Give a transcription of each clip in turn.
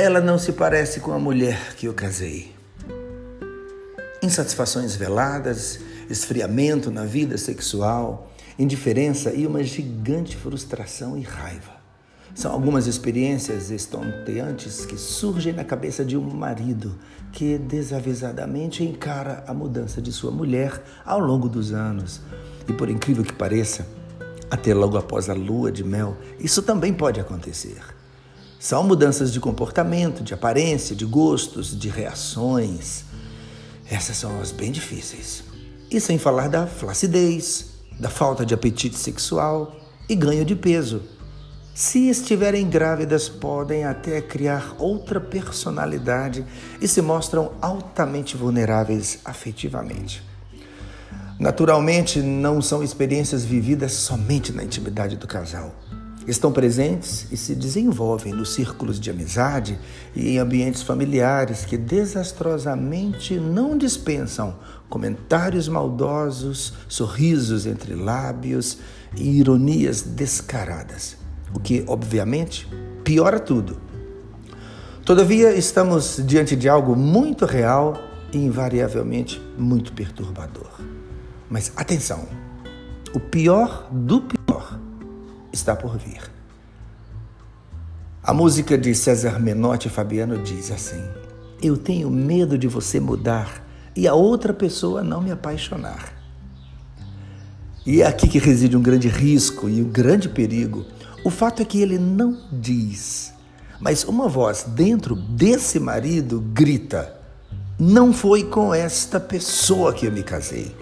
Ela não se parece com a mulher que eu casei. Insatisfações veladas, esfriamento na vida sexual, indiferença e uma gigante frustração e raiva. São algumas experiências estonteantes que surgem na cabeça de um marido que desavisadamente encara a mudança de sua mulher ao longo dos anos. E por incrível que pareça, até logo após a lua de mel, isso também pode acontecer. São mudanças de comportamento, de aparência, de gostos, de reações. Essas são as bem difíceis. E sem falar da flacidez, da falta de apetite sexual e ganho de peso. Se estiverem grávidas, podem até criar outra personalidade e se mostram altamente vulneráveis afetivamente. Naturalmente, não são experiências vividas somente na intimidade do casal. Estão presentes e se desenvolvem nos círculos de amizade e em ambientes familiares que desastrosamente não dispensam comentários maldosos, sorrisos entre lábios e ironias descaradas, o que, obviamente, piora tudo. Todavia, estamos diante de algo muito real e invariavelmente muito perturbador. Mas atenção, o pior do pior está por vir. A música de César Menotti e Fabiano diz assim: eu tenho medo de você mudar e a outra pessoa não me apaixonar. E é aqui que reside um grande risco e um grande perigo. O fato é que ele não diz, mas uma voz dentro desse marido grita: não foi com esta pessoa que eu me casei.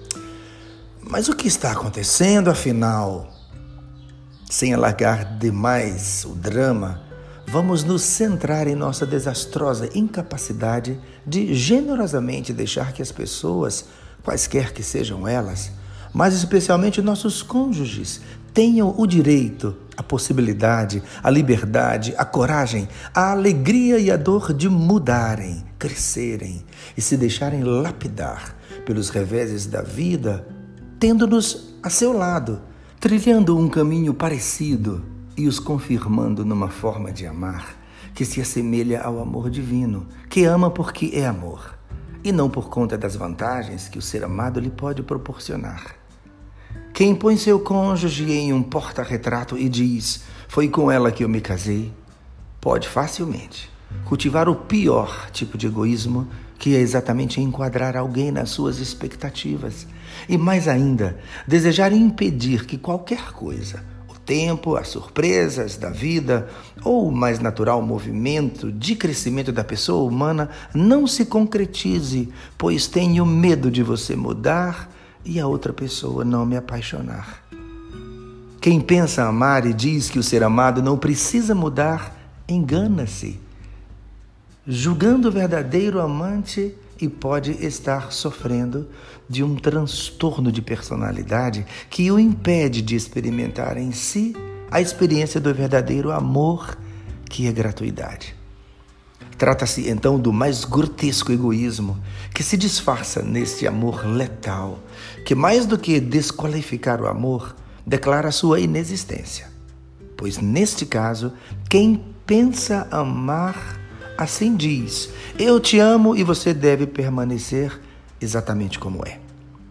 Mas o que está acontecendo, afinal? Sem alargar demais o drama, vamos nos centrar em nossa desastrosa incapacidade de generosamente deixar que as pessoas, quaisquer que sejam elas, mas especialmente nossos cônjuges, tenham o direito, a possibilidade, a liberdade, a coragem, a alegria e a dor de mudarem, crescerem e se deixarem lapidar pelos reveses da vida, tendo-nos a seu lado, trilhando um caminho parecido e os confirmando numa forma de amar que se assemelha ao amor divino, que ama porque é amor, e não por conta das vantagens que o ser amado lhe pode proporcionar. Quem põe seu cônjuge em um porta-retrato e diz: foi com ela que eu me casei, pode facilmente cultivar o pior tipo de egoísmo, que é exatamente enquadrar alguém nas suas expectativas. E mais ainda, desejar impedir que qualquer coisa, o tempo, as surpresas da vida ou o mais natural movimento de crescimento da pessoa humana não se concretize, pois tenho medo de você mudar e a outra pessoa não me apaixonar. Quem pensa amar e diz que o ser amado não precisa mudar, engana-se, julgando o verdadeiro amante, e pode estar sofrendo de um transtorno de personalidade que o impede de experimentar em si a experiência do verdadeiro amor, que é gratuidade. Trata-se então do mais grotesco egoísmo que se disfarça neste amor letal, que mais do que desqualificar o amor, declara sua inexistência. Pois neste caso, quem pensa amar assim diz: eu te amo e você deve permanecer exatamente como é.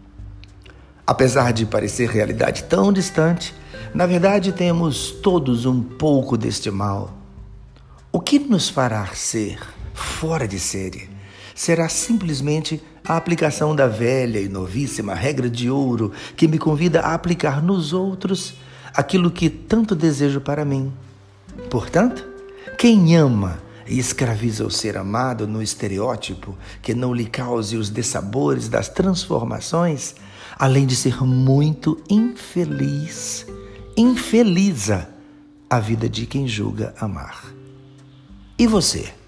Apesar de parecer realidade tão distante, na verdade temos todos um pouco deste mal. O que nos fará ser fora de série será simplesmente a aplicação da velha e novíssima regra de ouro que me convida a aplicar nos outros aquilo que tanto desejo para mim. Portanto, quem ama e escraviza o ser amado no estereótipo que não lhe cause os dissabores das transformações, além de ser muito infeliz, infeliza a vida de quem julga amar. E você?